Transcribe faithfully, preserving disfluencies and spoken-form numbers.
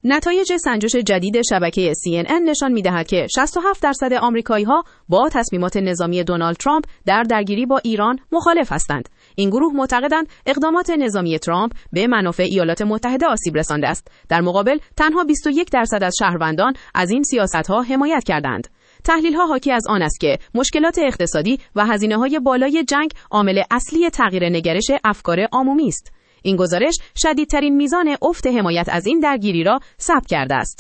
نتایج سنجش جدید شبکه سی ان ان نشان می‌دهد که شصت و هفت درصد آمریکایی‌ها با تصمیمات نظامی دونالد ترامپ در درگیری با ایران مخالف هستند. این گروه معتقدند اقدامات نظامی ترامپ به منافع ایالات متحده آسیب رسانده است. در مقابل تنها بیست و یک درصد از شهروندان از این سیاست‌ها حمایت کردند. تحلیل‌ها حاکی از آن است که مشکلات اقتصادی و هزینه‌های بالای جنگ عامل اصلی تغییر نگرش افکار عمومی است. این گزارش شدیدترین میزان افت حمایت از این درگیری را ثبت کرده است.